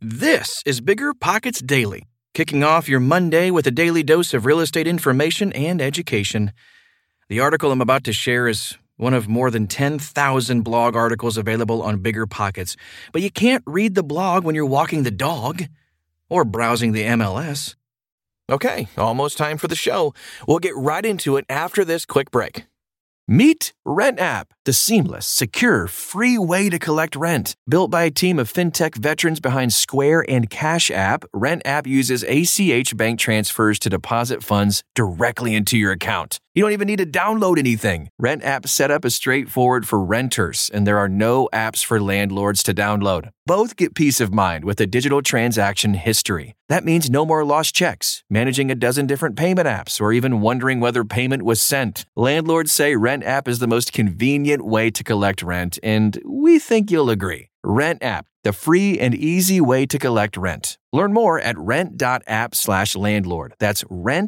This is Bigger Pockets Daily, kicking off your Monday with a daily dose of real estate information and education. The article I'm about to share is one of more than 10,000 blog articles available on Bigger Pockets, but you can't read the blog when you're walking the dog or browsing the MLS. Okay, almost time for the show. We'll get right into it after this quick break. Meet RentApp, the seamless, secure, free way to collect rent. Built by a team of fintech veterans behind Square and Cash App, RentApp uses ACH bank transfers to deposit funds directly into your account. You don't even need to download anything. RentApp setup is straightforward for renters, and there are no apps for landlords to download. Both get peace of mind with a digital transaction history. That means no more lost checks, managing a dozen different payment apps, or even wondering whether payment was sent. Landlords say RentApp is the most convenient way to collect rent, and we think you'll agree. RentApp, the free and easy way to collect rent. Learn more at rent.app/landlord. That's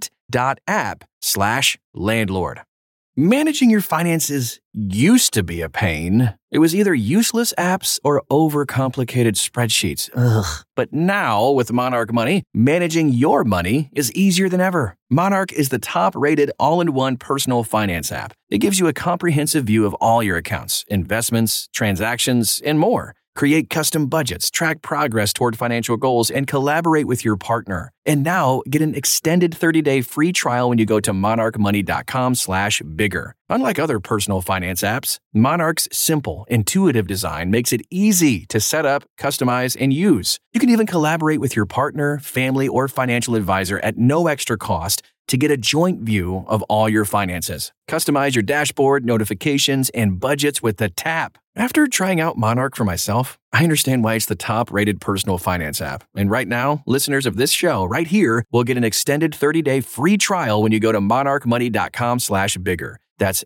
rent.app/landlord. Managing your finances used to be a pain. It was either useless apps or overcomplicated spreadsheets. But now, with Monarch Money, managing your money is easier than ever. Monarch is the top-rated all-in-one personal finance app. It gives you a comprehensive view of all your accounts, investments, transactions, and more. Create custom budgets, track progress toward financial goals, and collaborate with your partner. And now, get an extended 30-day free trial when you go to monarchmoney.com/bigger. Unlike other personal finance apps, Monarch's simple, intuitive design makes it easy to set up, customize, and use. You can even collaborate with your partner, family, or financial advisor at no extra cost to get a joint view of all your finances. Customize your dashboard, notifications, and budgets with the tap. After trying out Monarch for myself, I understand why it's the top-rated personal finance app. And right now, listeners of this show right here will get an extended 30-day free trial when you go to monarchmoney.com/bigger. That's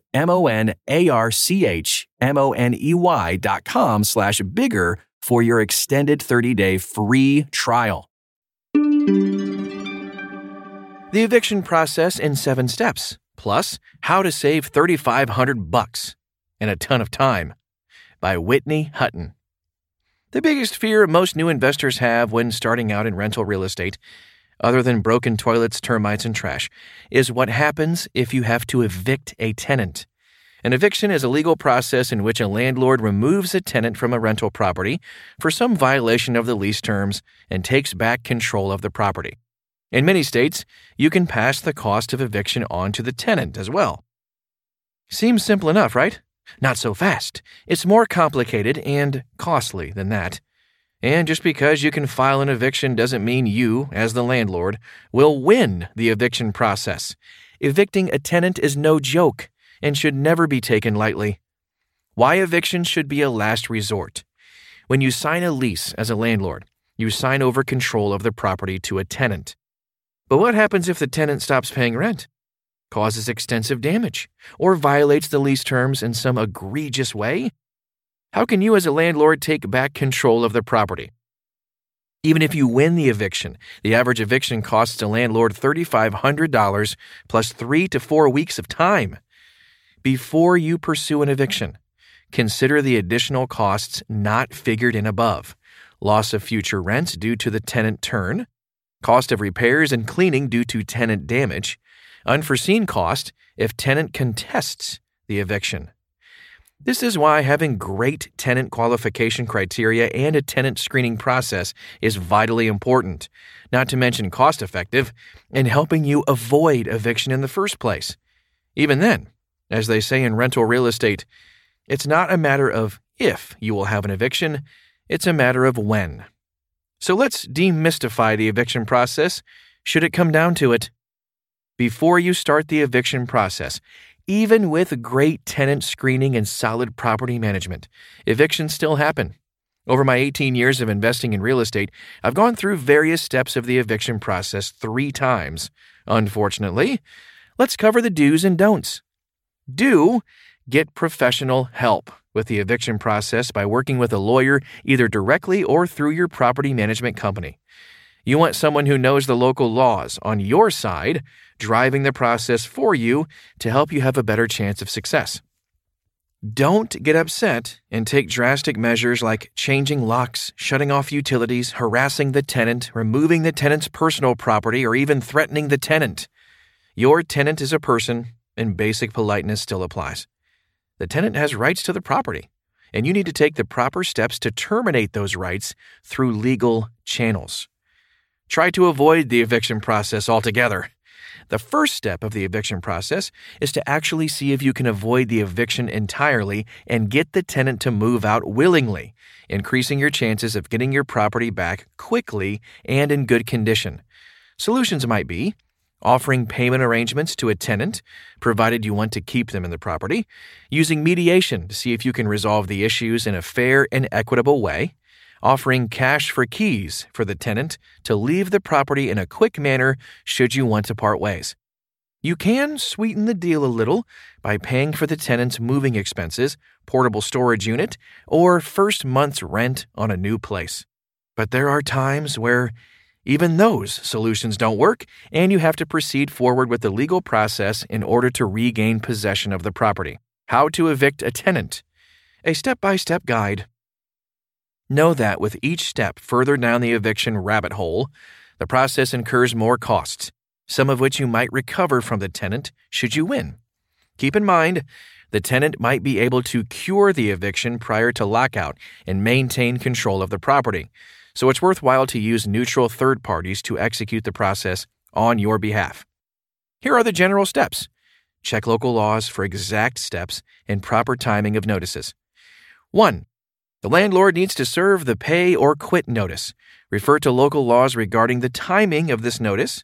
monarchmoney.com/bigger for your extended 30-day free trial. The eviction process in 7 steps, plus how to save $3,500 and a ton of time, by Whitney Hutton. The biggest fear most new investors have when starting out in rental real estate, other than broken toilets, termites, and trash, is what happens if you have to evict a tenant. An eviction is a legal process in which a landlord removes a tenant from a rental property for some violation of the lease terms and takes back control of the property. In many states, you can pass the cost of eviction on to the tenant as well. Seems simple enough, right? Not so fast. It's more complicated and costly than that. And just because you can file an eviction doesn't mean you, as the landlord, will win the eviction process. Evicting a tenant is no joke and should never be taken lightly. Why eviction should be a last resort. When you sign a lease as a landlord, you sign over control of the property to a tenant. But what happens if the tenant stops paying rent, causes extensive damage, or violates the lease terms in some egregious way? How can you as a landlord take back control of the property? Even if you win the eviction, the average eviction costs a landlord $3,500 plus 3 to 4 weeks of time. Before you pursue an eviction, consider the additional costs not figured in above: loss of future rent due to the tenant turn, cost of repairs and cleaning due to tenant damage, unforeseen cost if tenant contests the eviction. This is why having great tenant qualification criteria and a tenant screening process is vitally important, not to mention cost-effective, in helping you avoid eviction in the first place. Even then, as they say in rental real estate, it's not a matter of if you will have an eviction, it's a matter of when. So let's demystify the eviction process, should it come down to it. Before you start the eviction process, even with great tenant screening and solid property management, evictions still happen. Over my 18 years of investing in real estate, I've gone through various steps of the eviction process 3 times. Unfortunately, let's cover the do's and don'ts. Do get professional help with the eviction process by working with a lawyer either directly or through your property management company. You want someone who knows the local laws on your side, driving the process for you to help you have a better chance of success. Don't get upset and take drastic measures like changing locks, shutting off utilities, harassing the tenant, removing the tenant's personal property, or even threatening the tenant. Your tenant is a person, and basic politeness still applies. The tenant has rights to the property, and you need to take the proper steps to terminate those rights through legal channels. Try to avoid the eviction process altogether. The first step of the eviction process is to actually see if you can avoid the eviction entirely and get the tenant to move out willingly, increasing your chances of getting your property back quickly and in good condition. Solutions might be offering payment arrangements to a tenant, provided you want to keep them in the property, using mediation to see if you can resolve the issues in a fair and equitable way, offering cash for keys for the tenant to leave the property in a quick manner should you want to part ways. You can sweeten the deal a little by paying for the tenant's moving expenses, portable storage unit, or first month's rent on a new place. But there are times where even those solutions don't work, and you have to proceed forward with the legal process in order to regain possession of the property. How to evict a tenant. A step-by-step guide. Know that with each step further down the eviction rabbit hole, the process incurs more costs, some of which you might recover from the tenant should you win. Keep in mind, the tenant might be able to cure the eviction prior to lockout and maintain control of the property, so it's worthwhile to use neutral third parties to execute the process on your behalf. Here are the general steps. Check local laws for exact steps and proper timing of notices. 1. The landlord needs to serve the pay or quit notice. Refer to local laws regarding the timing of this notice.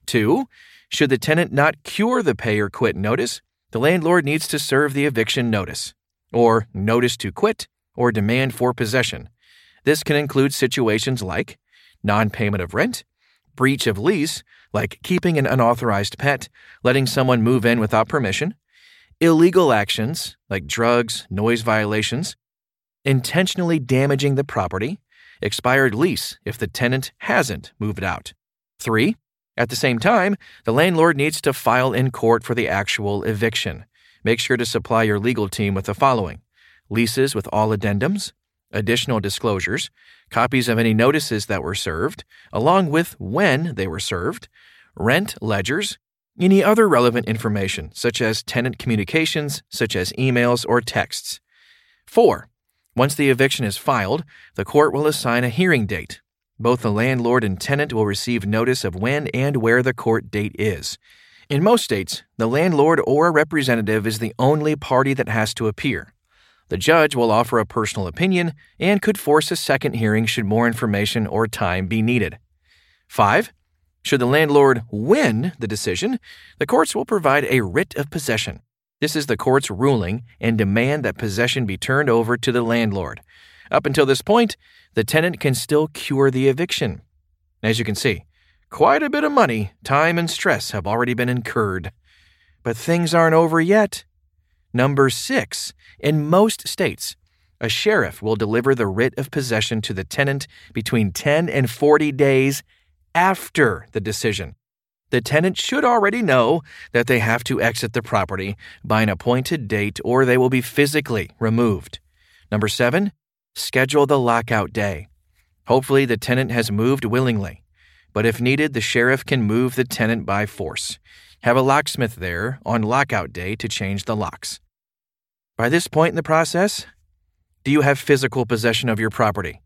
2. Should the tenant not cure the pay or quit notice, the landlord needs to serve the eviction notice, or notice to quit, or demand for possession. This can include situations like non-payment of rent, breach of lease, like keeping an unauthorized pet, letting someone move in without permission, illegal actions, like drugs, noise violations, intentionally damaging the property, expired lease if the tenant hasn't moved out. 3. At the same time, the landlord needs to file in court for the actual eviction. Make sure to supply your legal team with the following: leases with all addendums, additional disclosures, copies of any notices that were served, along with when they were served, rent ledgers, any other relevant information, such as tenant communications, such as emails or texts. 4. Once the eviction is filed, the court will assign a hearing date. Both the landlord and tenant will receive notice of when and where the court date is. In most states, the landlord or a representative is the only party that has to appear. The judge will offer a personal opinion and could force a second hearing should more information or time be needed. 5. Should the landlord win the decision, the courts will provide a writ of possession. This is the court's ruling and demand that possession be turned over to the landlord. Up until this point, the tenant can still cure the eviction. As you can see, quite a bit of money, time, and stress have already been incurred. But things aren't over yet. Number 6. In most states, a sheriff will deliver the writ of possession to the tenant between 10 and 40 days after the decision. The tenant should already know that they have to exit the property by an appointed date or they will be physically removed. Number 7. Schedule the lockout day. Hopefully the tenant has moved willingly, but if needed, the sheriff can move the tenant by force. Have a locksmith there on lockout day to change the locks. By this point in the process, do you have physical possession of your property?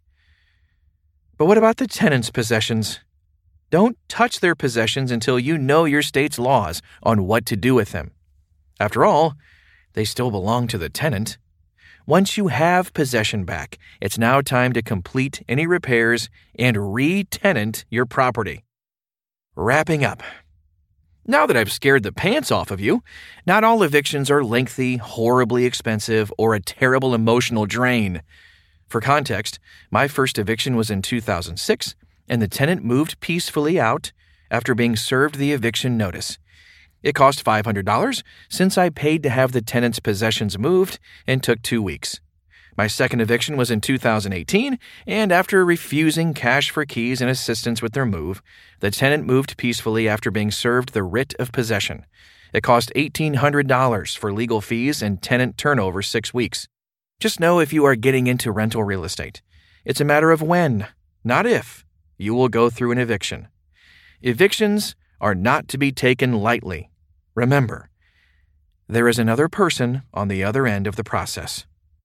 But what about the tenant's possessions? Don't touch their possessions until you know your state's laws on what to do with them. After all, they still belong to the tenant. Once you have possession back, it's now time to complete any repairs and re-tenant your property. Wrapping up. Now that I've scared the pants off of you, not all evictions are lengthy, horribly expensive, or a terrible emotional drain. For context, my first eviction was in 2006, and the tenant moved peacefully out after being served the eviction notice. It cost $500 since I paid to have the tenant's possessions moved and took 2 weeks. My second eviction was in 2018, and after refusing cash for keys and assistance with their move, the tenant moved peacefully after being served the writ of possession. It costs $1,800 for legal fees and tenant turnover 6 weeks. Just know if you are getting into rental real estate, it's a matter of when, not if, you will go through an eviction. Evictions are not to be taken lightly. Remember, there is another person on the other end of the process.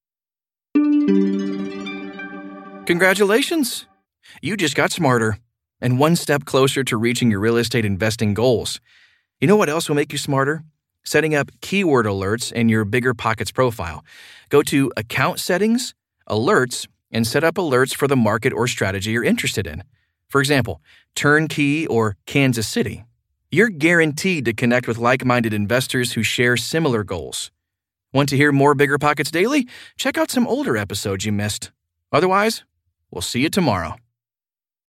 Congratulations! You just got smarter and one step closer to reaching your real estate investing goals. You know what else will make you smarter? Setting up keyword alerts in your Bigger Pockets profile. Go to Account Settings, Alerts, and set up alerts for the market or strategy you're interested in. For example, Turnkey or Kansas City. You're guaranteed to connect with like-minded investors who share similar goals. Want to hear more Bigger Pockets Daily? Check out some older episodes you missed. Otherwise, we'll see you tomorrow.